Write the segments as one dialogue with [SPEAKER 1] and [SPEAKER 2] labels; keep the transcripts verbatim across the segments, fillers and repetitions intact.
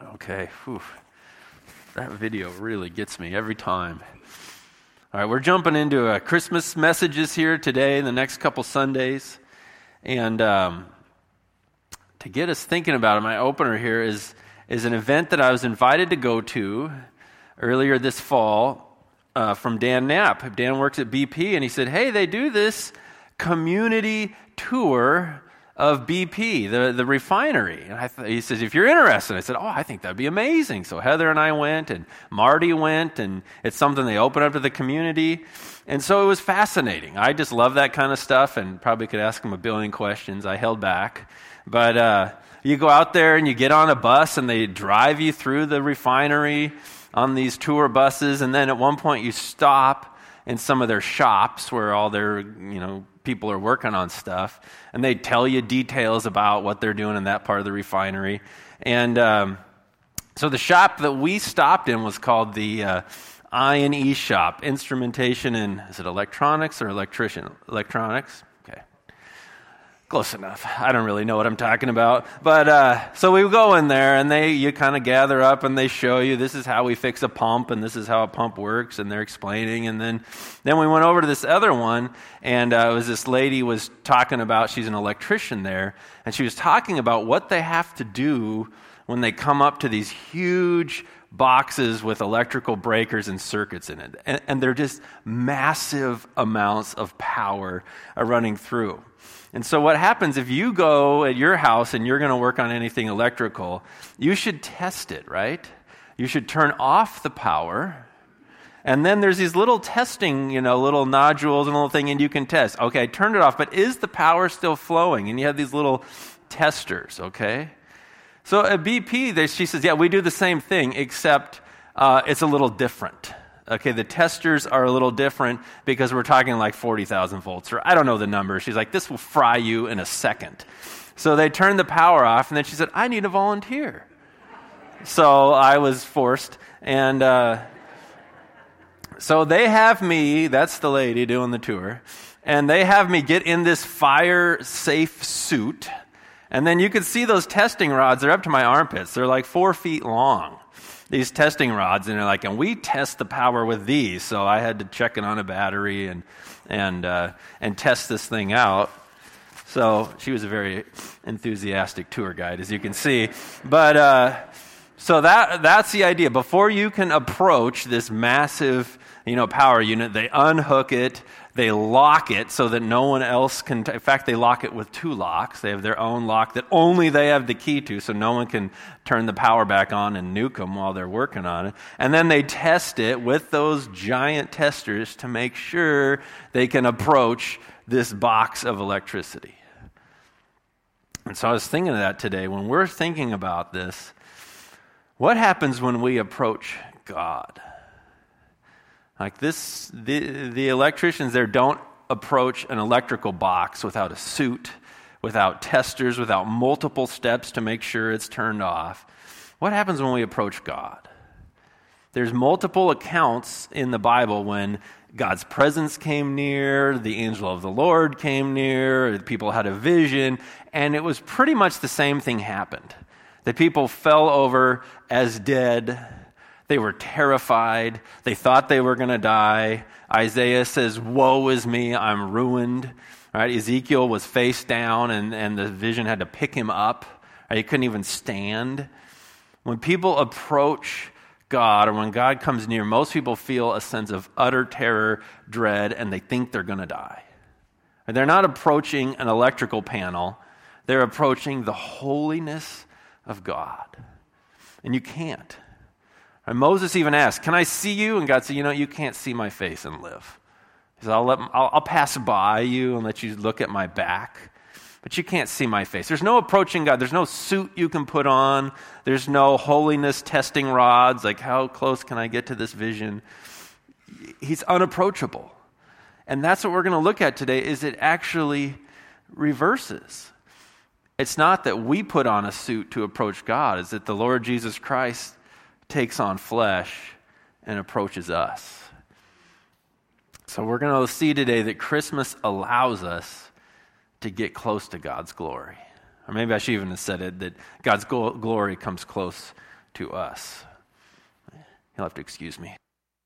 [SPEAKER 1] Okay, whew. That video really gets me every time. All right, we're jumping into uh, Christmas messages here today, the next couple Sundays. And um, to get us thinking about it, my opener here is, is an event that I was invited to go to earlier this fall uh, from Dan Knapp. Dan works at B P, and he said, hey, they do this community tour of B P, the, the refinery. And I th- he says, if you're interested, I said, oh, I think that'd be amazing. So Heather and I went, and Marty went, and it's something they open up to the community. And so it was fascinating. I just love that kind of stuff, and probably could ask them a billion questions. I held back. But uh, you go out there, and you get on a bus, and they drive you through the refinery on these tour buses, and then at one point you stop in some of their shops where all their, you know, people are working on stuff, and they tell you details about what they're doing in that part of the refinery. And um, so the shop that we stopped in was called the uh, I and E shop, instrumentation and, is it electronics or electrician? Electronics? Okay. Close enough. I don't really know what I'm talking about. But uh, so we go in there, and they you kind of gather up, and they show you this is how we fix a pump, and this is how a pump works, and they're explaining. And then, then we went over to this other one, and uh, it was this lady was talking about, she's an electrician there, and she was talking about what they have to do when they come up to these huge boxes with electrical breakers and circuits in it. And, and they're just massive amounts of power are running through. And so what happens if you go at your house and you're going to work on anything electrical, you should test it, right? You should turn off the power, and then there's these little testing, you know, little nodules and little thing, and you can test. Okay, I turned it off, but is the power still flowing? And you have these little testers, okay? So at B P, they, she says, yeah, we do the same thing, except uh, it's a little different. Okay, the testers are a little different because we're talking like forty thousand volts, or I don't know the number. She's like, this will fry you in a second. So they turned the power off, and then she said, I need a volunteer. So I was forced, and uh, so they have me, that's the lady doing the tour, and they have me get in this fire-safe suit, and then you can see those testing rods, they're up to my armpits. They're like four feet long. These testing rods, and they're like, and we test the power with these. So I had to check it on a battery and and uh, and test this thing out. So she was a very enthusiastic tour guide, as you can see. But uh, so that that's the idea. Before you can approach this massive, you know, power unit, they unhook it. They lock it so that no one else can... T- in fact, they lock it with two locks. They have their own lock that only they have the key to, so no one can turn the power back on and nuke them while they're working on it. And then they test it with those giant testers to make sure they can approach this box of electricity. And so I was thinking of that today. When we're thinking about this, what happens when we approach God? Like this, the, the electricians there don't approach an electrical box without a suit, without testers, without multiple steps to make sure it's turned off. What happens when we approach God? There's multiple accounts in the Bible when God's presence came near, the angel of the Lord came near, people had a vision, and it was pretty much the same thing happened. The people fell over as dead. They were terrified. They thought they were going to die. Isaiah says, woe is me, I'm ruined. Right? Ezekiel was face down, and, and the vision had to pick him up. Right? He couldn't even stand. When people approach God, or when God comes near, most people feel a sense of utter terror, dread, and they think they're going to die. And they're not approaching an electrical panel. They're approaching the holiness of God. And you can't. And Moses even asked, can I see you? And God said, you know, you can't see my face and live. He said, I'll, let, I'll, I'll pass by you and let you look at my back, but you can't see my face. There's no approaching God. There's no suit you can put on. There's no holiness testing rods, like how close can I get to this vision? He's unapproachable. And that's what we're going to look at today, is it actually reverses. It's not that we put on a suit to approach God. It's that the Lord Jesus Christ takes on flesh and approaches us. So we're going to see today that Christmas allows us to get close to God's glory. Or maybe I should even have said it, that God's glory comes close to us. You'll have to excuse me.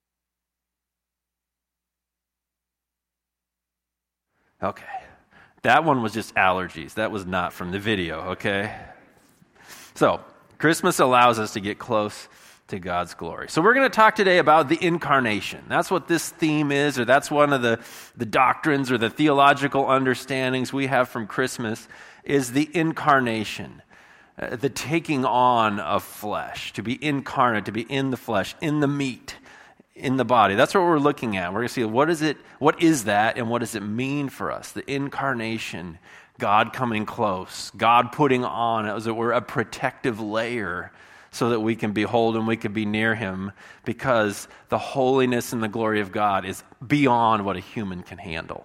[SPEAKER 1] Okay. That one was just allergies. That was not from the video, okay? So, Christmas allows us to get close to God's glory. So we're going to talk today about the incarnation. That's what this theme is, or that's one of the, the doctrines or the theological understandings we have from Christmas, is the incarnation, uh, the taking on of flesh, to be incarnate, to be in the flesh, in the meat, in the body. That's what we're looking at. We're going to see what is it, what is that, and what does it mean for us? The incarnation, God coming close, God putting on, as it were, a protective layer so that we can behold and we can be near him, because the holiness and the glory of God is beyond what a human can handle.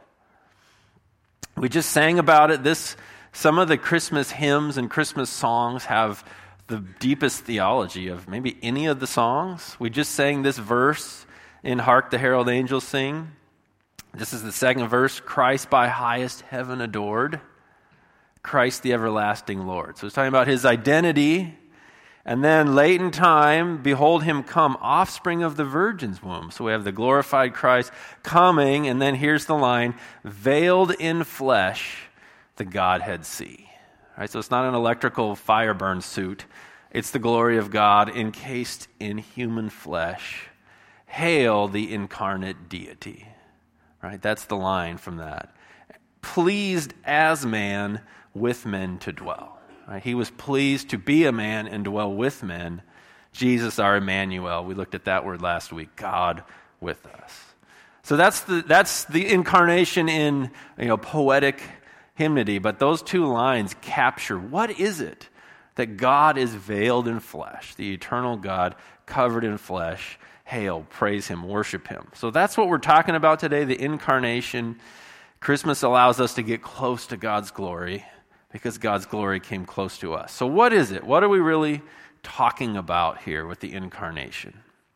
[SPEAKER 1] We just sang about it. This, some of the Christmas hymns and Christmas songs have the deepest theology of maybe any of the songs. We just sang this verse in Hark the Herald Angels Sing. This is the second verse, Christ by highest heaven adored, Christ the everlasting Lord. So it's talking about his identity. And then late in time, behold him come, offspring of the virgin's womb. So we have the glorified Christ coming, and then here's the line, veiled in flesh, the Godhead see. All right, so it's not an electrical fire burn suit. It's the glory of God encased in human flesh. Hail the incarnate deity. All right, that's the line from that. Pleased as man with men to dwell. Right, he was pleased to be a man and dwell with men. Jesus, our Emmanuel. We looked at that word last week. God with us. So that's the that's the incarnation in, you know, poetic hymnody. But those two lines capture what is it that God is veiled in flesh, the eternal God covered in flesh. Hail, praise him, worship him. So that's what we're talking about today, the incarnation. Christmas allows us to get close to God's glory, because God's glory came close to us. So what is it? What are we really talking about here with the incarnation?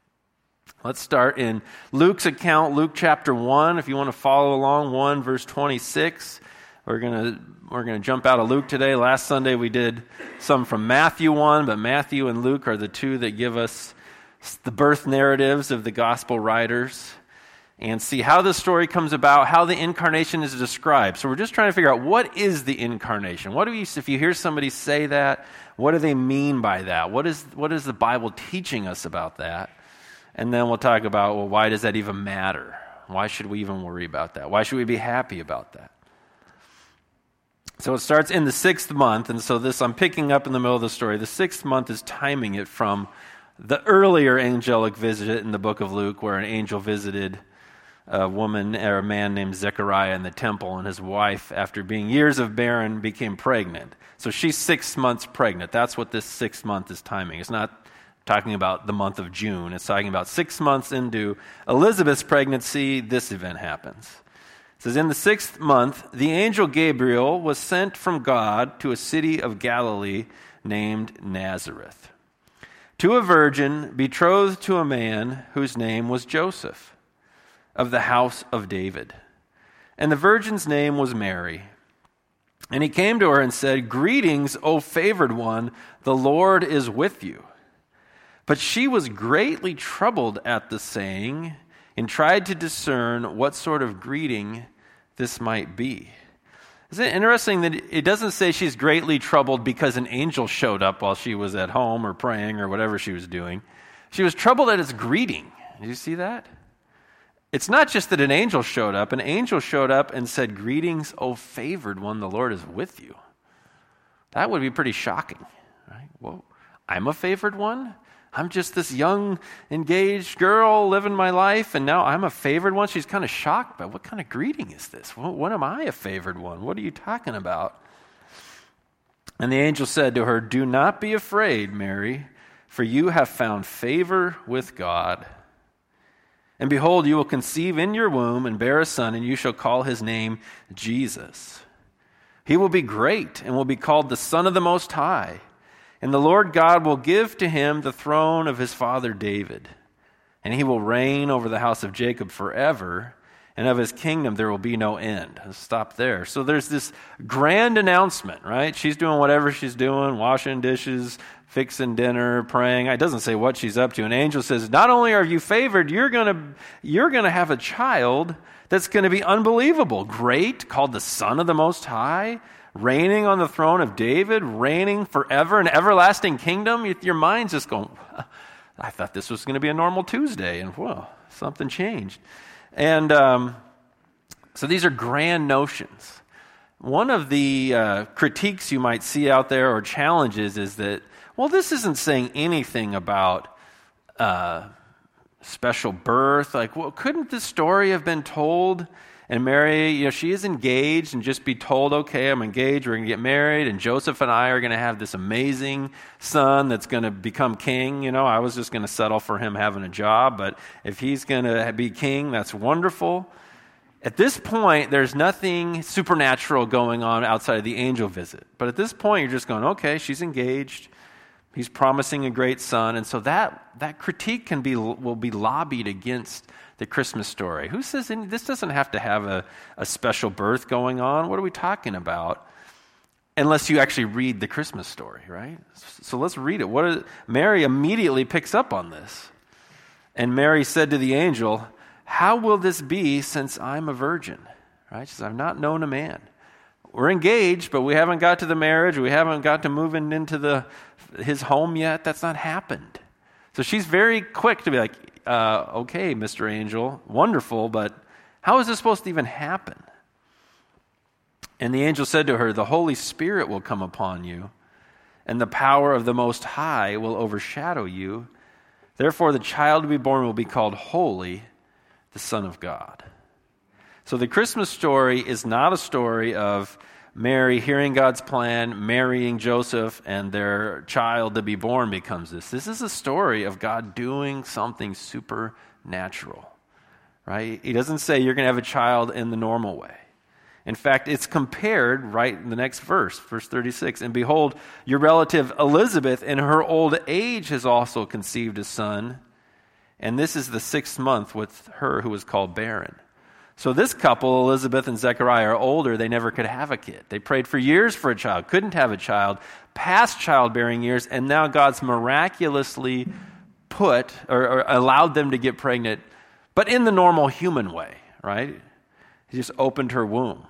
[SPEAKER 1] Let's start in Luke's account, Luke chapter one. If you want to follow along, one verse twenty-six. We're gonna we're gonna jump out of Luke today. Last Sunday we did some from Matthew one, but Matthew and Luke are the two that give us the birth narratives of the gospel writers, and see how the story comes about, how the incarnation is described. So we're just trying to figure out, what is the incarnation? What do we, if you hear somebody say that, what do they mean by that? What is what is the Bible teaching us about that? And then we'll talk about, well, why does that even matter? Why should we even worry about that? Why should we be happy about that? So it starts in the sixth month, and so this, I'm picking up in the middle of the story. The sixth month is timing it from the earlier angelic visit in the book of Luke, where an angel visited a woman or a man named Zechariah in the temple, and his wife, after being years of barren, became pregnant. So she's six months pregnant. That's what this sixth month is timing. It's not talking about the month of June. It's talking about six months into Elizabeth's pregnancy, this event happens. It says, in the sixth month, the angel Gabriel was sent from God to a city of Galilee named Nazareth, to a virgin betrothed to a man whose name was Joseph, of the house of David. And the virgin's name was Mary. And he came to her and said, Greetings, O favored one, the Lord is with you. But she was greatly troubled at the saying, and tried to discern what sort of greeting this might be. Isn't it interesting that it doesn't say she's greatly troubled because an angel showed up while she was at home or praying or whatever she was doing. She was troubled at his greeting. Did you see that? It's not just that an angel showed up. An angel showed up and said, Greetings, O favored one, the Lord is with you. That would be pretty shocking, right? Whoa, I'm a favored one? I'm just this young, engaged girl living my life, and now I'm a favored one? She's kind of shocked by, what kind of greeting is this? When am I a favored one? What are you talking about? And the angel said to her, Do not be afraid, Mary, for you have found favor with God. And behold, you will conceive in your womb and bear a son, and you shall call his name Jesus. He will be great and will be called the Son of the Most High. And the Lord God will give to him the throne of his father David. And he will reign over the house of Jacob forever, and of his kingdom there will be no end. Let's stop there. So there's this grand announcement, right? She's doing whatever she's doing, washing dishes, fixing dinner, praying. It doesn't say what she's up to. An angel says, not only are you favored, you're going to you're going to have a child that's going to be unbelievable, great, called the Son of the Most High, reigning on the throne of David, reigning forever, an everlasting kingdom. Your mind's just going, I thought this was going to be a normal Tuesday, and whoa, something changed. And um, so these are grand notions. One of the uh, critiques you might see out there or challenges is that, well, this isn't saying anything about uh, special birth. Like, well, couldn't this story have been told? And Mary, you know, she is engaged and just be told, okay, I'm engaged, we're going to get married, and Joseph and I are going to have this amazing son that's going to become king. You know, I was just going to settle for him having a job, but if he's going to be king, that's wonderful. At this point, there's nothing supernatural going on outside of the angel visit. But at this point, you're just going, okay, she's engaged. He's promising a great son. And so that that critique can be will be lobbied against the Christmas story. Who says any, this doesn't have to have a, a special birth going on? What are we talking about? Unless you actually read the Christmas story, right? So let's read it. What is, Mary immediately picks up on this. And Mary said to the angel, how will this be since I'm a virgin? Right? She says, I've not known a man. We're engaged, but we haven't got to the marriage. We haven't got to moving into the his home yet. That's not happened. So she's very quick to be like, uh, okay, Mister Angel, wonderful, but how is this supposed to even happen? And the angel said to her, the Holy Spirit will come upon you, and the power of the Most High will overshadow you. Therefore, the child to be born will be called Holy, the Son of God. So the Christmas story is not a story of Mary hearing God's plan, marrying Joseph, and their child to be born becomes this. This is a story of God doing something supernatural, right? He doesn't say you're going to have a child in the normal way. In fact, it's compared right in the next verse, verse thirty-six. And behold, your relative Elizabeth in her old age has also conceived a son, and this is the sixth month with her who was called barren. So this couple, Elizabeth and Zechariah, are older. They never could have a kid. They prayed for years for a child, couldn't have a child, past childbearing years, and now God's miraculously put or, or allowed them to get pregnant, but in the normal human way, right? He just opened her womb.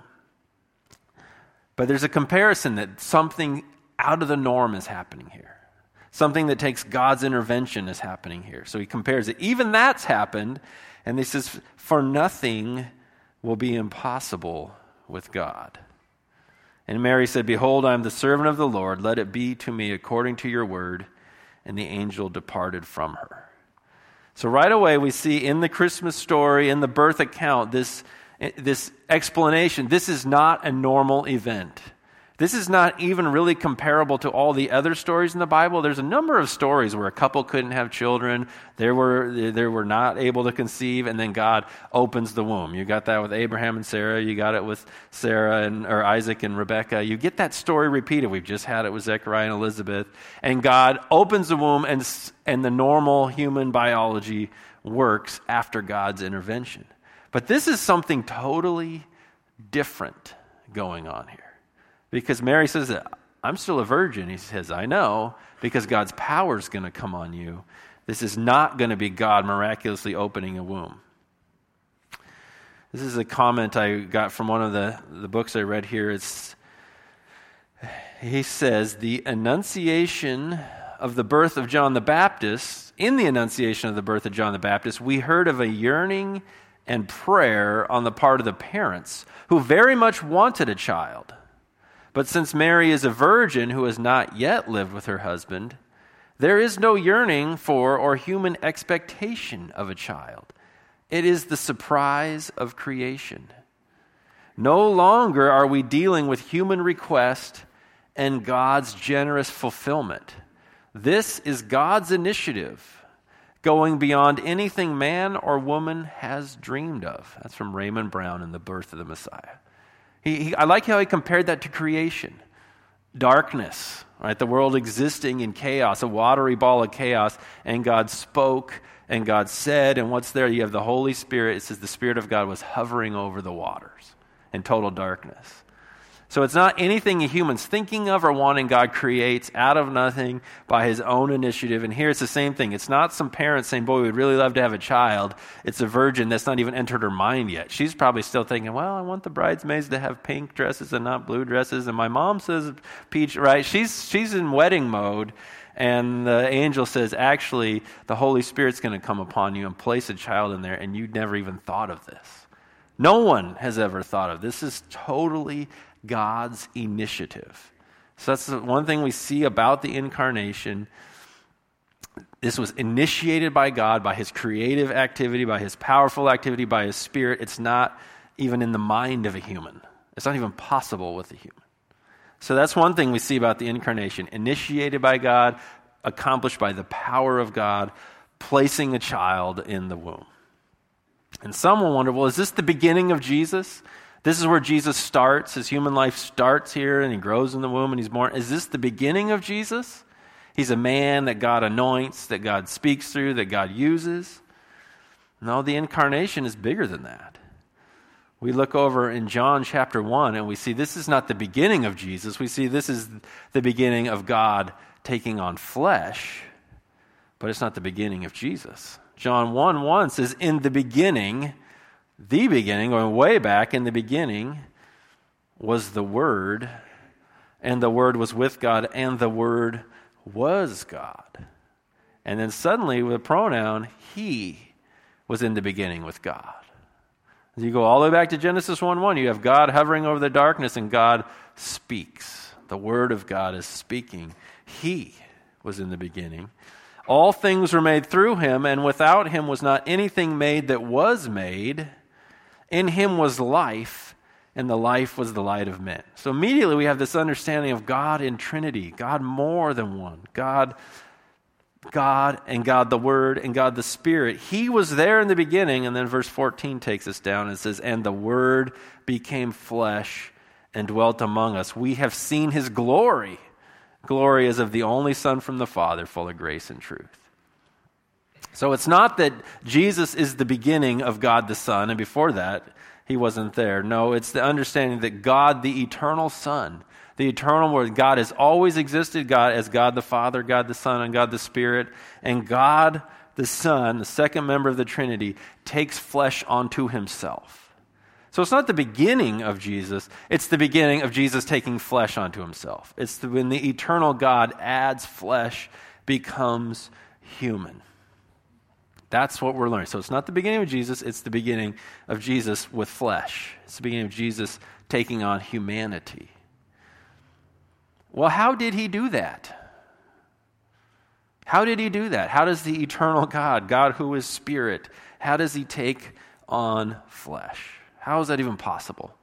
[SPEAKER 1] But there's a comparison that something out of the norm is happening here. Something that takes God's intervention is happening here. So he compares it. Even that's happened, and he says, for nothing will be impossible with God. And Mary said, behold, I am the servant of the Lord. Let it be to me according to your word. And the angel departed from her. So right away we see in the Christmas story, in the birth account, this, this explanation. This is not a normal event. This is not even really comparable to all the other stories in the Bible. There's a number of stories where a couple couldn't have children, they were they were not able to conceive, and then God opens the womb. You got that with Abraham and Sarah. You got it with Sarah and or Isaac and Rebekah. You get that story repeated. We've just had it with Zechariah and Elizabeth. And God opens the womb, and and the normal human biology works after God's intervention. But this is something totally different going on here. Because Mary says that I'm still a virgin. He says, I know, because God's power is going to come on you. This is not going to be God miraculously opening a womb. This is a comment I got from one of the, the books I read here. It's, he says, the annunciation of the birth of John the Baptist, in the annunciation of the birth of John the Baptist, we heard of a yearning and prayer on the part of the parents who very much wanted a child. But since Mary is a virgin who has not yet lived with her husband, there is no yearning for or human expectation of a child. It is the surprise of creation. No longer are we dealing with human request and God's generous fulfillment. This is God's initiative, going beyond anything man or woman has dreamed of. That's from Raymond Brown in The Birth of the Messiah. He, he, I like how he compared that to creation. Darkness, right? The world existing in chaos, a watery ball of chaos, and God spoke, and God said, and what's there? You have the Holy Spirit. It says the Spirit of God was hovering over the waters in total darkness. So it's not anything a human's thinking of or wanting. God creates out of nothing by his own initiative. And here it's the same thing. It's not some parent saying, boy, we'd really love to have a child. It's a virgin that's not even entered her mind yet. She's probably still thinking, well, I want the bridesmaids to have pink dresses and not blue dresses. And my mom says peach, right? She's, she's in wedding mode. And the angel says, actually, the Holy Spirit's going to come upon you and place a child in there. And you never even thought of this. No one has ever thought of this. This is totally God's initiative. So that's the one thing we see about the incarnation. This was initiated by God, by his creative activity, by his powerful activity, by his Spirit. It's not even in the mind of a human. It's not even possible with a human. So that's one thing we see about the incarnation. Initiated by God, accomplished by the power of God, placing a child in the womb. And some will wonder, well, is this the beginning of Jesus? This is where Jesus starts. His human life starts here, and he grows in the womb, and he's born. Is this the beginning of Jesus? He's a man that God anoints, that God speaks through, that God uses. No, the incarnation is bigger than that. We look over in John chapter one, and we see this is not the beginning of Jesus. We see this is the beginning of God taking on flesh, but it's not the beginning of Jesus. John one one says, in the beginning... The beginning, going way back in the beginning, was the Word, and the Word was with God, and the Word was God. And then suddenly, with a pronoun, He was in the beginning with God. As you go all the way back to Genesis one one, you have God hovering over the darkness, and God speaks. The Word of God is speaking. He was in the beginning. All things were made through Him, and without Him was not anything made that was made. In him was life, and the life was the light of men. So immediately we have this understanding of God in Trinity, God more than one, God, God and God the Word and God the Spirit. He was there in the beginning, and then verse fourteen takes us down and says, and the Word became flesh and dwelt among us. We have seen his glory. Glory as of the only Son from the Father, full of grace and truth. So it's not that Jesus is the beginning of God the Son, and before that, he wasn't there. No, it's the understanding that God, the eternal Son, the eternal Word, God has always existed, God as God the Father, God the Son, and God the Spirit, and God the Son, the second member of the Trinity, takes flesh onto himself. So it's not the beginning of Jesus, it's the beginning of Jesus taking flesh onto himself. It's the, when the eternal God adds flesh, becomes human. That's what we're learning. So it's not the beginning of Jesus, it's the beginning of Jesus with flesh. It's the beginning of Jesus taking on humanity. Well, how did he do that? How did he do that? How does the eternal God, God who is spirit, how does he take on flesh? How is that even possible?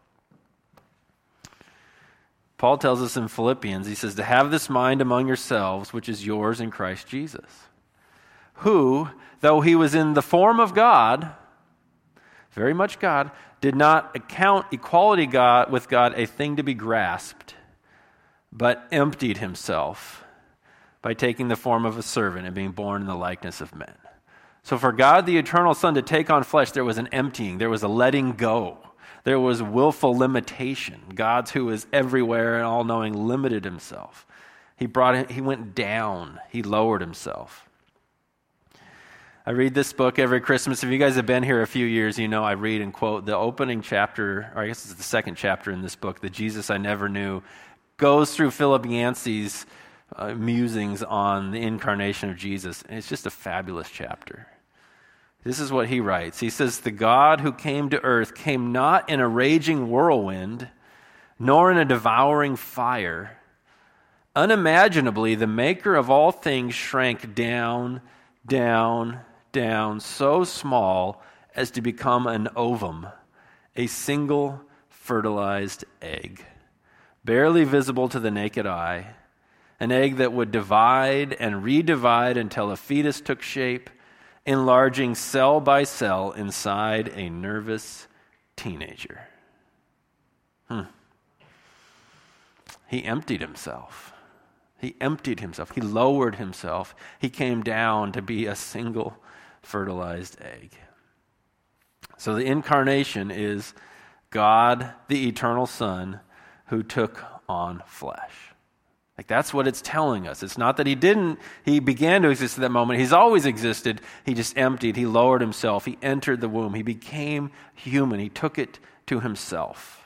[SPEAKER 1] Paul tells us in Philippians, he says, to have this mind among yourselves, which is yours in Christ Jesus, who, though he was in the form of God, very much God, did not account equality God with God a thing to be grasped, but emptied himself by taking the form of a servant and being born in the likeness of men. So for God, the eternal Son, to take on flesh, there was an emptying, there was a letting go, there was willful limitation. God, who is everywhere and all-knowing, limited himself. He brought him, he went down, he lowered himself. I read this book every Christmas. If you guys have been here a few years, you know I read and quote the opening chapter, or I guess it's the second chapter in this book, The Jesus I Never Knew, goes through Philip Yancey's uh, musings on the incarnation of Jesus. And it's just a fabulous chapter. This is what he writes. He says, the God who came to earth came not in a raging whirlwind, nor in a devouring fire. Unimaginably, the maker of all things shrank down, down, down, so small as to become an ovum, a single fertilized egg, barely visible to the naked eye, an egg that would divide and redivide until a fetus took shape, enlarging cell by cell inside a nervous teenager. Hmm. He emptied himself. He emptied himself. He lowered himself. He came down to be a single fertilized egg. So the incarnation is God, the eternal Son, who took on flesh. Like that's what it's telling us. It's not that he didn't, he began to exist at that moment. He's always existed. He just emptied. He lowered himself. He entered the womb. He became human. He took it to himself.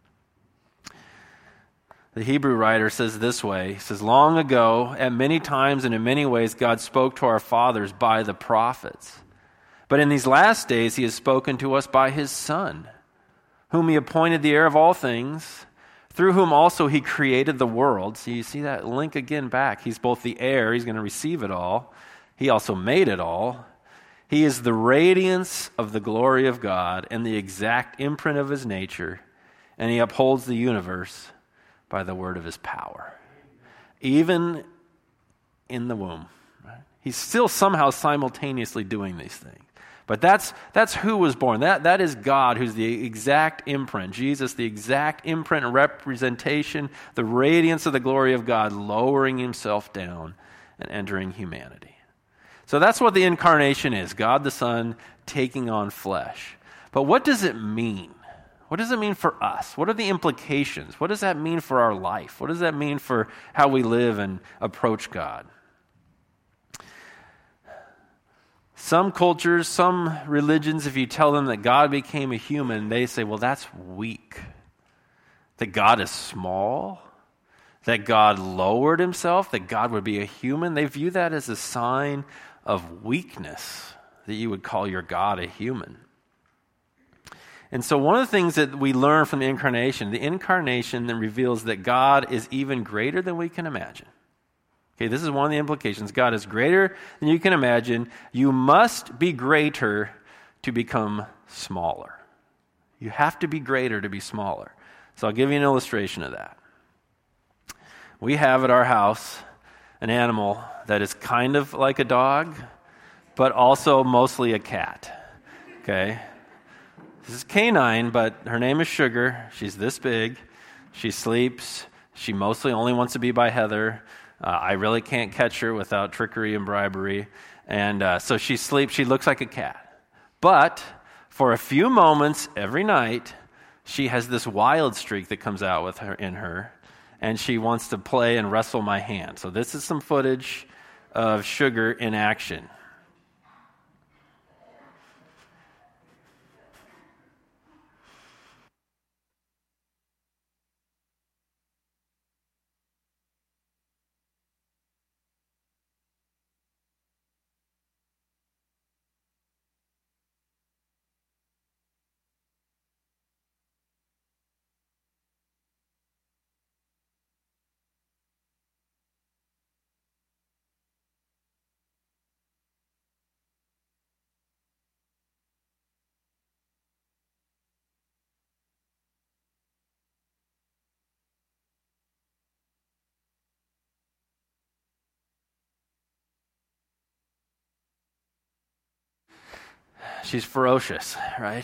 [SPEAKER 1] The Hebrew writer says this way, he says, long ago, at many times and in many ways, God spoke to our fathers by the prophets. But in these last days, he has spoken to us by his Son, whom he appointed the heir of all things, through whom also he created the world. So you see that link again back. He's both the heir, he's going to receive it all. He also made it all. He is the radiance of the glory of God and the exact imprint of his nature, and he upholds the universe by the word of his power. Even in the womb, right? He's still somehow simultaneously doing these things. But that's that's who was born. That that is God, who's the exact imprint. Jesus, the exact imprint and representation, the radiance of the glory of God, lowering himself down and entering humanity. So that's what the incarnation is, God the Son taking on flesh. But what does it mean? What does it mean for us? What are the implications? What does that mean for our life? What does that mean for how we live and approach God? Some cultures, some religions, if you tell them that God became a human, they say, well, that's weak. That God is small, that God lowered himself, that God would be a human. They view that as a sign of weakness, that you would call your God a human. And so one of the things that we learn from the incarnation, the incarnation then reveals that God is even greater than we can imagine. Okay, this is one of the implications. God is greater than you can imagine. You must be greater to become smaller. You have to be greater to be smaller. So I'll give you an illustration of that. We have at our house an animal that is kind of like a dog, but also mostly a cat. Okay? This is canine, but her name is Sugar. She's this big. She sleeps. She mostly only wants to be by Heather. Uh, I really can't catch her without trickery and bribery. And uh, so she sleeps, she looks like a cat. But for a few moments every night, she has this wild streak that comes out with her in her, and she wants to play and wrestle my hand. So this is some footage of Sugar in action. She's ferocious, right?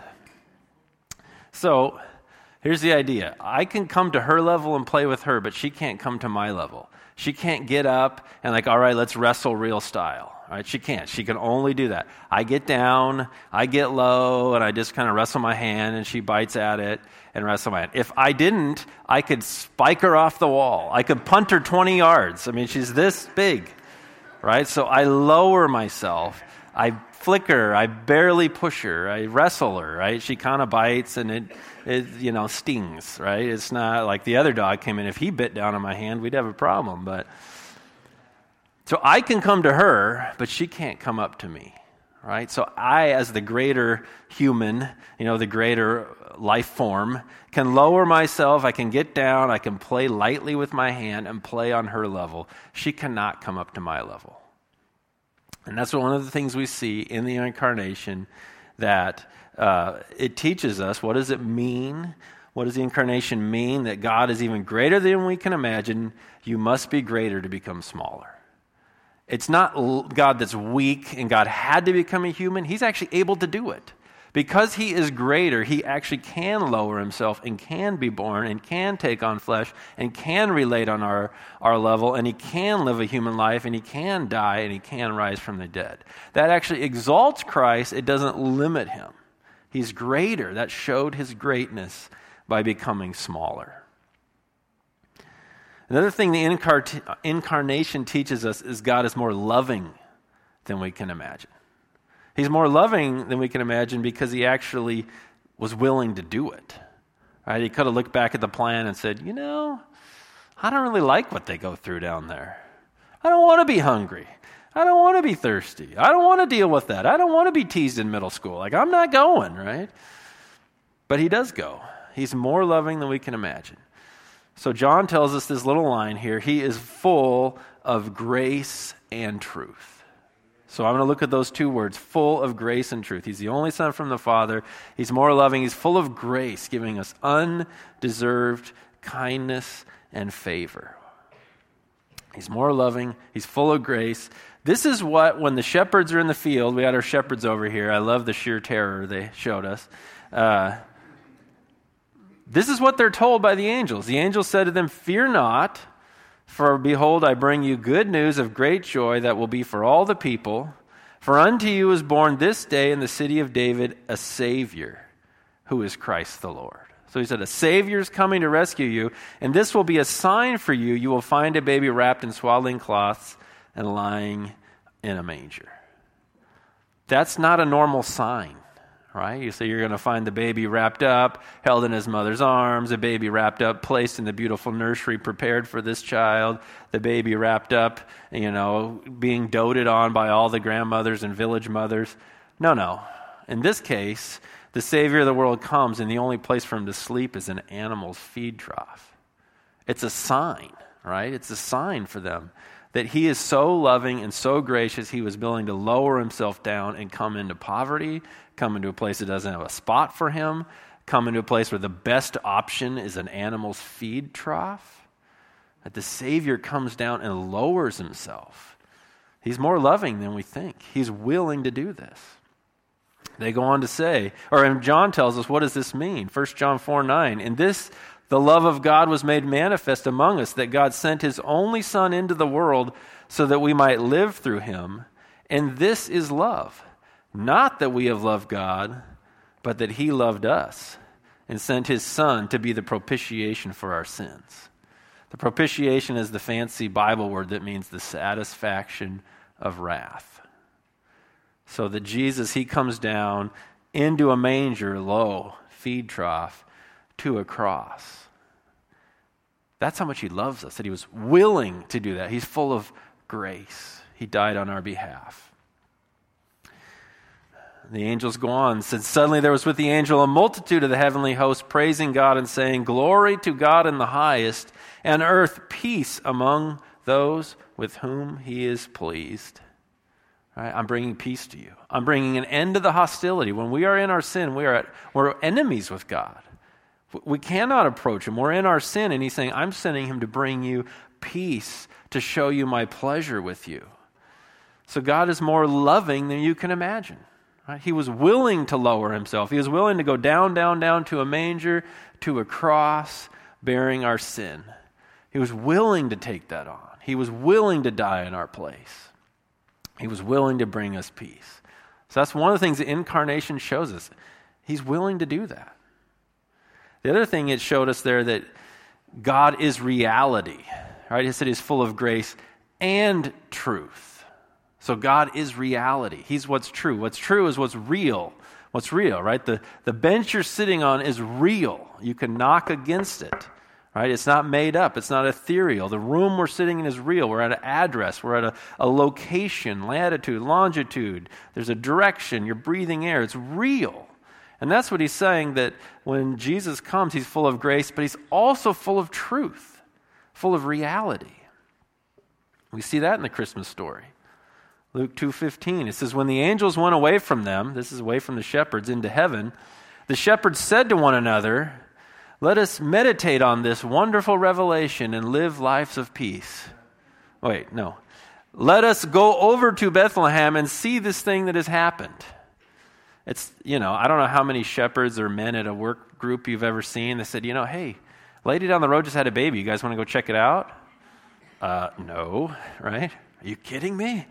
[SPEAKER 1] So here's the idea. I can come to her level and play with her, but she can't come to my level. She can't get up and like, all right, let's wrestle real style. Right? She can't. She can only do that. I get down, I get low, and I just kind of wrestle my hand, and she bites at it and wrestle my hand. If I didn't, I could spike her off the wall. I could punt her twenty yards. I mean, she's this big, right? So I lower myself. I flicker, I barely push her, I wrestle her, right? She kind of bites and it, it, you know, stings, right? It's not like the other dog came in. If he bit down on my hand, we'd have a problem. But so I can come to her, but she can't come up to me, right? So I, as the greater human, you know, the greater life form, can lower myself, I can get down, I can play lightly with my hand and play on her level. She cannot come up to my level. And that's one of the things we see in the incarnation, that uh, it teaches us, what does it mean? What does the incarnation mean? That God is even greater than we can imagine. You must be greater to become smaller. It's not God that's weak and God had to become a human. He's actually able to do it. Because he is greater, he actually can lower himself and can be born and can take on flesh and can relate on our, our level, and he can live a human life and he can die and he can rise from the dead. That actually exalts Christ. It doesn't limit him. He's greater. That showed his greatness by becoming smaller. Another thing the incar- incarnation teaches us is God is more loving than we can imagine. He's more loving than we can imagine because he actually was willing to do it. Right? He could have looked back at the plan and said, you know, I don't really like what they go through down there. I don't want to be hungry. I don't want to be thirsty. I don't want to deal with that. I don't want to be teased in middle school. Like, I'm not going, right? But he does go. He's more loving than we can imagine. So John tells us this little line here. He is full of grace and truth. So I'm going to look at those two words, full of grace and truth. He's the only Son from the Father. He's more loving. He's full of grace, giving us undeserved kindness and favor. He's more loving. He's full of grace. This is what, when the shepherds are in the field, we had our shepherds over here. I love the sheer terror they showed us. Uh, this is what they're told by the angels. The angels said to them, "Fear not, for behold, I bring you good news of great joy that will be for all the people. For unto you is born this day in the city of David a Savior, who is Christ the Lord." So he said, a Savior is coming to rescue you, and this will be a sign for you. You will find a baby wrapped in swaddling cloths and lying in a manger. That's not a normal sign, right? You say you're going to find the baby wrapped up, held in his mother's arms, a baby wrapped up, placed in the beautiful nursery prepared for this child, the baby wrapped up, you know, being doted on by all the grandmothers and village mothers. No, no. In this case, the Savior of the world comes, and the only place for him to sleep is an animal's feed trough. It's a sign, right? It's a sign for them that he is so loving and so gracious, he was willing to lower himself down and come into poverty, come into a place that doesn't have a spot for him, come into a place where the best option is an animal's feed trough. That the Savior comes down and lowers himself. He's more loving than we think. He's willing to do this. They go on to say, or John tells us, what does this mean? First John four nine, "In this the love of God was made manifest among us, that God sent his only Son into the world so that we might live through him. And this is love, not that we have loved God, but that he loved us and sent his Son to be the propitiation for our sins." The propitiation is the fancy Bible word that means the satisfaction of wrath. So that Jesus, he comes down into a manger, low, feed trough, to a cross. That's how much he loves us, that he was willing to do that. He's full of grace. He died on our behalf. The angels go on, said, "Suddenly there was with the angel a multitude of the heavenly host, praising God and saying, 'Glory to God in the highest, and earth peace among those with whom he is pleased.'" Right? I'm bringing peace to you. I'm bringing an end to the hostility. When we are in our sin, we are at, we're enemies with God. We cannot approach him. We're in our sin, and he's saying, I'm sending him to bring you peace, to show you my pleasure with you. So God is more loving than you can imagine. Right? He was willing to lower himself. He was willing to go down, down, down to a manger, to a cross, bearing our sin. He was willing to take that on. He was willing to die in our place. He was willing to bring us peace. So that's one of the things the incarnation shows us. He's willing to do that. The other thing it showed us there, that God is reality. Right? He said he's full of grace and truth. So God is reality. He's what's true. What's true is what's real. What's real, right? The, the bench you're sitting on is real. You can knock against it. Right? It's not made up. It's not ethereal. The room we're sitting in is real. We're at an address. We're at a, a location, latitude, longitude. There's a direction. You're breathing air. It's real. And that's what he's saying, that when Jesus comes, he's full of grace, but he's also full of truth, full of reality. We see that in the Christmas story. Luke two fifteen, it says, "When the angels went away from them," this is away from the shepherds, "into heaven, the shepherds said to one another, 'Let us meditate on this wonderful revelation and live lives of peace.'" Wait, no. "Let us go over to Bethlehem and see this thing that has happened." It's, you know, I don't know how many shepherds or men at a work group you've ever seen. They said, you know, "Hey, lady down the road just had a baby. You guys want to go check it out?" Uh, no, right? Are you kidding me?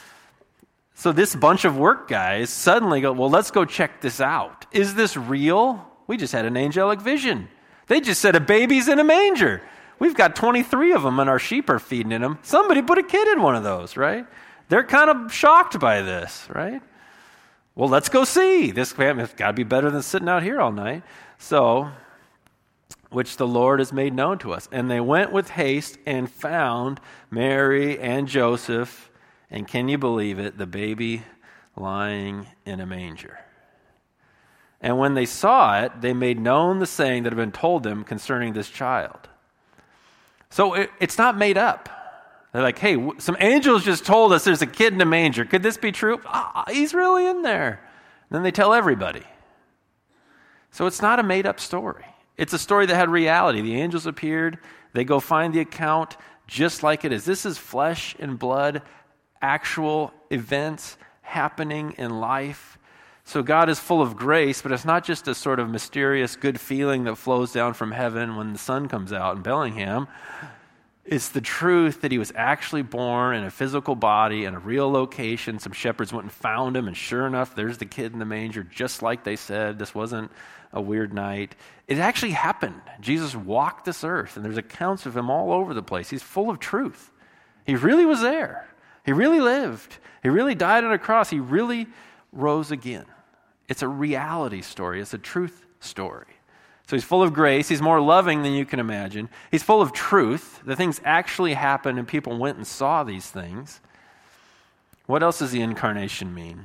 [SPEAKER 1] So this bunch of work guys suddenly go, "Well, let's go check this out. Is this real? We just had an angelic vision. They just said a baby's in a manger. We've got twenty-three of them and our sheep are feeding in them. Somebody put a kid in one of those, right? They're kind of shocked by this, right? Well, let's go see. This has got to be better than sitting out here all night. So, which the Lord has made known to us. And they went with haste and found Mary and Joseph, and can you believe it, the baby lying in a manger. And when they saw it, they made known the saying that had been told them concerning this child. So it, it's not made up. They're like, hey, w- some angels just told us there's a kid in a manger. Could this be true? Ah, he's really in there. And then they tell everybody. So it's not a made-up story. It's a story that had reality. The angels appeared. They go find the account just like it is. This is flesh and blood, actual events happening in life. So God is full of grace, but it's not just a sort of mysterious good feeling that flows down from heaven when the sun comes out in Bellingham. It's the truth that he was actually born in a physical body in a real location. Some shepherds went and found him, and sure enough, there's the kid in the manger, just like they said. This wasn't a weird night. It actually happened. Jesus walked this earth, and there's accounts of him all over the place. He's full of truth. He really was there. He really lived. He really died on a cross. He really rose again. It's a reality story. It's a truth story. So he's full of grace. He's more loving than you can imagine. He's full of truth. The things actually happened and people went and saw these things. What else does the incarnation mean?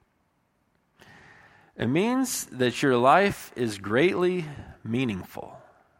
[SPEAKER 1] It means that your life is greatly meaningful.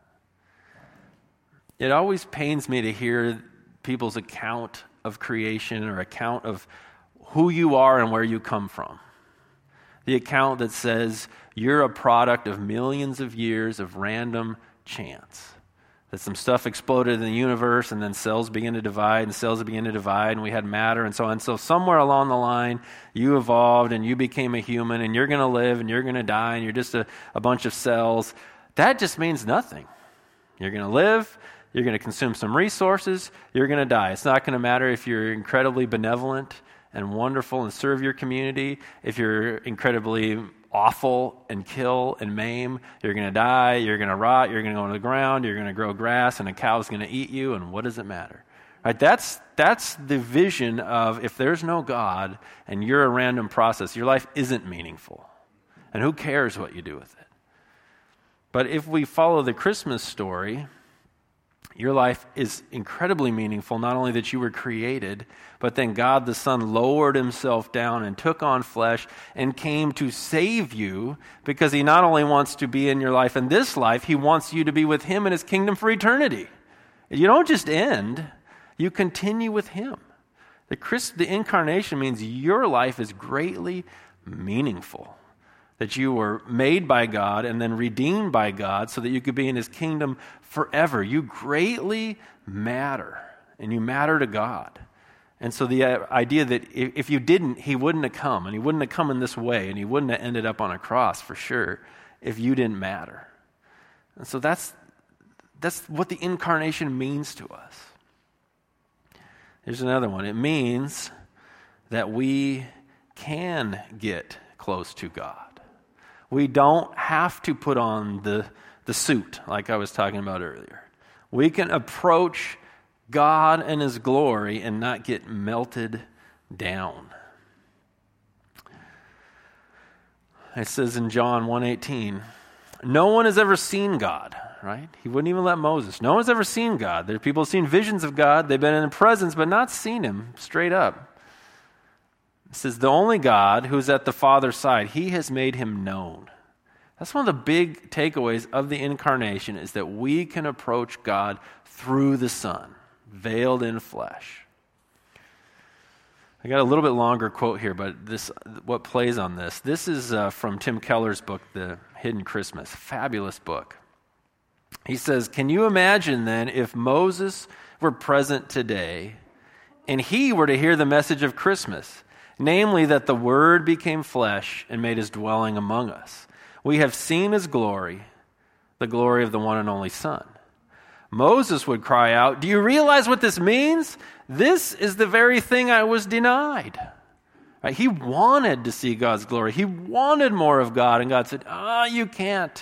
[SPEAKER 1] It always pains me to hear people's account of creation or account of who you are and where you come from. The account that says you're a product of millions of years of random chance. That some stuff exploded in the universe and then cells begin to divide and cells begin to divide and we had matter and so on. So somewhere along the line you evolved and you became a human and you're going to live and you're going to die and you're just a, a bunch of cells. That just means nothing. You're going to live, you're going to consume some resources, you're going to die. It's not going to matter if you're incredibly benevolent and wonderful and serve your community. If you're incredibly awful and kill and maim, you're going to die, you're going to rot, you're going to go into the ground, you're going to grow grass, and a cow's going to eat you, and what does it matter? Right? That's, that's the vision of if there's no God and you're a random process, your life isn't meaningful. And who cares what you do with it? But if we follow the Christmas story, your life is incredibly meaningful, not only that you were created, but then God the Son lowered himself down and took on flesh and came to save you because he not only wants to be in your life in this life, he wants you to be with him in his kingdom for eternity. You don't just end, you continue with him. The, Christ, the incarnation means your life is greatly meaningful. That you were made by God and then redeemed by God so that you could be in his kingdom forever. You greatly matter, and you matter to God. And so the idea that if you didn't, he wouldn't have come, and he wouldn't have come in this way, and he wouldn't have ended up on a cross for sure if you didn't matter. And so that's, that's what the incarnation means to us. Here's another one. It means that we can get close to God. We don't have to put on the, the suit like I was talking about earlier. We can approach God and his glory and not get melted down. It says in John one eighteen, no one has ever seen God, right? He wouldn't even let Moses. No one's ever seen God. There are people who've seen visions of God. They've been in his presence, but not seen him straight up. It says, the only God who's at the Father's side, he has made him known. That's one of the big takeaways of the incarnation is that we can approach God through the Son, veiled in flesh. I got a little bit longer quote here, but this what plays on this. This is uh, from Tim Keller's book, The Hidden Christmas. Fabulous book. He says, can you imagine then if Moses were present today and he were to hear the message of Christmas? Namely, that the Word became flesh and made his dwelling among us. We have seen his glory, the glory of the one and only Son. Moses would cry out, do you realize what this means? This is the very thing I was denied. Right? He wanted to see God's glory. He wanted more of God, and God said, ah, oh, you can't.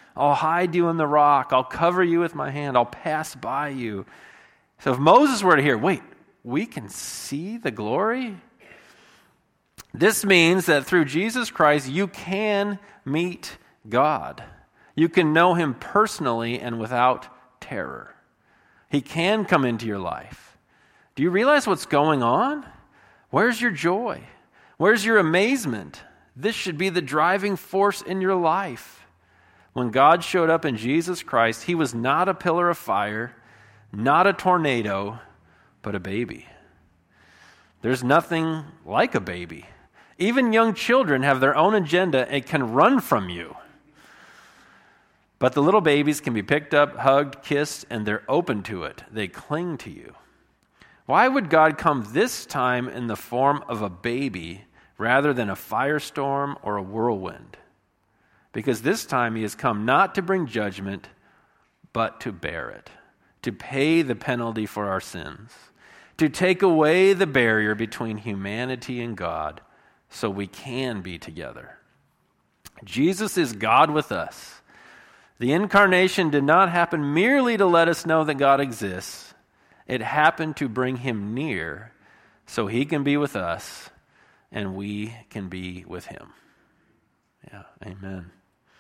[SPEAKER 1] I'll hide you in the rock. I'll cover you with my hand. I'll pass by you. So if Moses were to hear, wait, we can see the glory? This means that through Jesus Christ, you can meet God. You can know him personally and without terror. He can come into your life. Do you realize what's going on? Where's your joy? Where's your amazement? This should be the driving force in your life. When God showed up in Jesus Christ, he was not a pillar of fire, not a tornado, but a baby. There's nothing like a baby. Even young children have their own agenda and can run from you. But the little babies can be picked up, hugged, kissed, and they're open to it. They cling to you. Why would God come this time in the form of a baby rather than a firestorm or a whirlwind? Because this time he has come not to bring judgment, but to bear it, to pay the penalty for our sins, to take away the barrier between humanity and God so we can be together. Jesus is God with us. The incarnation did not happen merely to let us know that God exists. It happened to bring him near so he can be with us and we can be with him. Yeah, amen.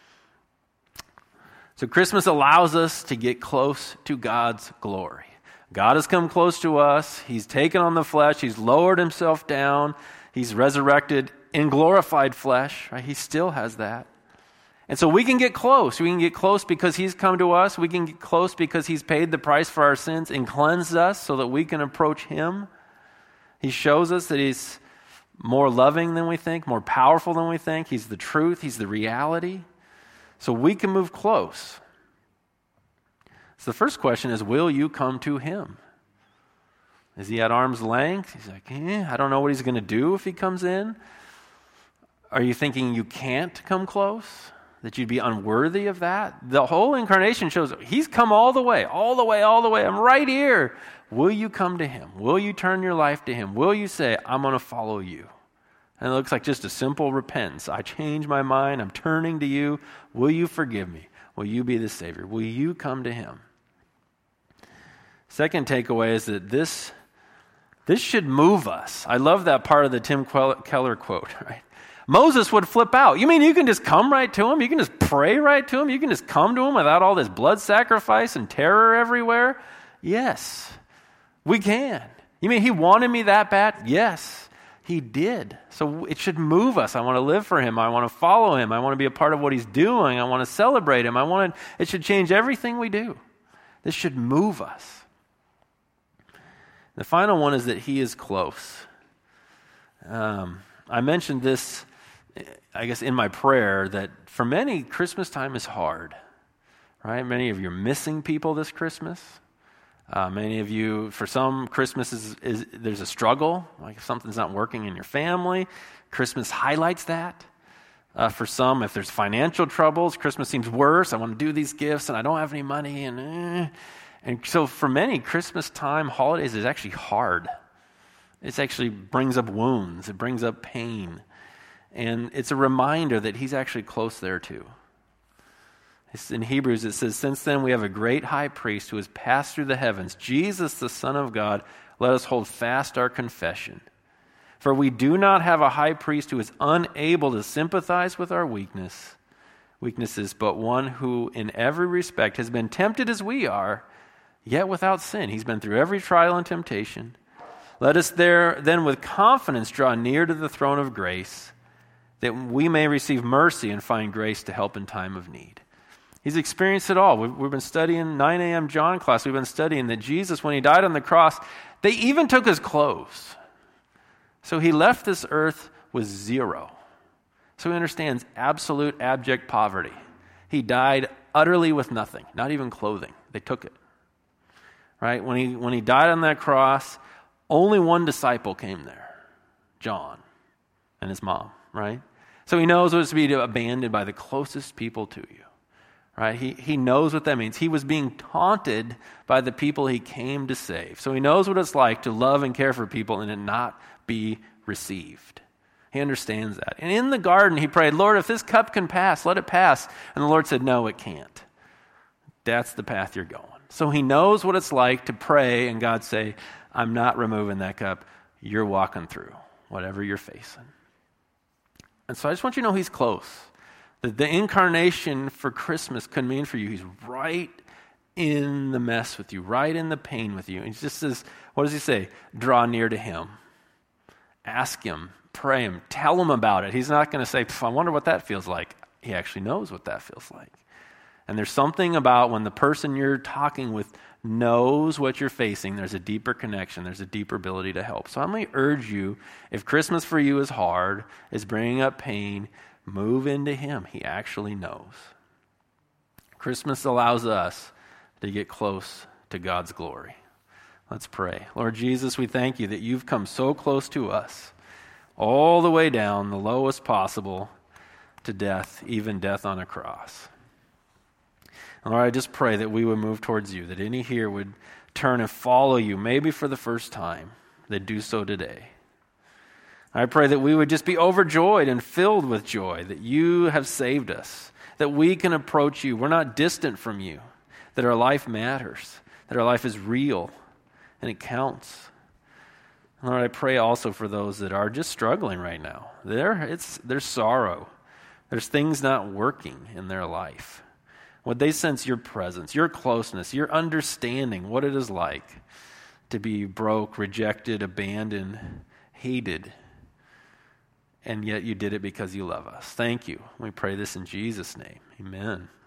[SPEAKER 1] So Christmas allows us to get close to God's glory. God has come close to us. He's taken on the flesh. He's lowered himself down. He's resurrected in glorified flesh. Right? He still has that. And so we can get close. We can get close because he's come to us. We can get close because he's paid the price for our sins and cleansed us so that we can approach him. He shows us that he's more loving than we think, more powerful than we think. He's the truth. He's the reality. So we can move close. So the first question is, will you come to him? Is he at arm's length? He's like, eh, I don't know what he's going to do if he comes in. Are you thinking you can't come close? That you'd be unworthy of that? The whole incarnation shows he's come all the way, all the way, all the way. I'm right here. Will you come to him? Will you turn your life to him? Will you say, I'm going to follow you? And it looks like just a simple repentance. I change my mind. I'm turning to you. Will you forgive me? Will you be the Savior? Will you come to him? Second takeaway is that this, this should move us. I love that part of the Tim Keller quote, right? Moses would flip out. You mean you can just come right to him? You can just pray right to him? You can just come to him without all this blood sacrifice and terror everywhere? Yes, we can. You mean he wanted me that bad? Yes, he did. So it should move us. I want to live for him. I want to follow him. I want to be a part of what he's doing. I want to celebrate him. I want to, it should change everything we do. This should move us. The final one is that he is close. Um, I mentioned this, I guess, in my prayer, that for many, Christmas time is hard, right? Many of you are missing people this Christmas. Uh, many of you, for some, Christmas is, is, there's a struggle, like if something's not working in your family, Christmas highlights that. Uh, for some, if there's financial troubles, Christmas seems worse. I want to do these gifts and I don't have any money. And, eh. and so for many, Christmas time, holidays is actually hard. It actually brings up wounds. It brings up pain. And it's a reminder that he's actually close there too. It's in Hebrews, it says, since then we have a great high priest who has passed through the heavens, Jesus, the Son of God. Let us hold fast our confession. For we do not have a high priest who is unable to sympathize with our weakness, weaknesses, but one who in every respect has been tempted as we are, yet without sin. He's been through every trial and temptation. Let us there then with confidence draw near to the throne of grace, that we may receive mercy and find grace to help in time of need. He's experienced it all. We've, we've been studying nine a.m. John class. We've been studying that Jesus, when he died on the cross, they even took his clothes. So he left this earth with zero. So he understands absolute abject poverty. He died utterly with nothing, not even clothing. They took it. Right? When he when he died on that cross, only one disciple came there, John and his mom, right? So he knows what it's to be abandoned by the closest people to you, right? He, he knows what that means. He was being taunted by the people he came to save. So he knows what it's like to love and care for people and it not be received. He understands that. And in the garden, he prayed, Lord, if this cup can pass, let it pass. And the Lord said, no, it can't. That's the path you're going. So he knows what it's like to pray and God say, I'm not removing that cup. You're walking through whatever you're facing. And so I just want you to know he's close. That the incarnation for Christmas could mean for you, he's right in the mess with you, right in the pain with you. And he just says, what does he say? Draw near to him. Ask him, pray him, tell him about it. He's not going to say, I wonder what that feels like. He actually knows what that feels like. And there's something about when the person you're talking with knows what you're facing, there's a deeper connection, there's a deeper ability to help. So I'm going to urge you, if Christmas for you is hard, is bringing up pain, move into him. He actually knows. Christmas allows us to get close to God's glory. Let's pray. Lord Jesus, we thank you that you've come so close to us, all the way down, the lowest possible, to death, even death on a cross. And Lord, I just pray that we would move towards you, that any here would turn and follow you, maybe for the first time, that do so today. I pray that we would just be overjoyed and filled with joy that you have saved us, that we can approach you. We're not distant from you, that our life matters, that our life is real, and it counts. And Lord, I pray also for those that are just struggling right now. There, it's, there's sorrow. There's things not working in their life. Would they sense your presence, your closeness, your understanding, what it is like to be broke, rejected, abandoned, hated, and yet you did it because you love us. Thank you. We pray this in Jesus' name. Amen.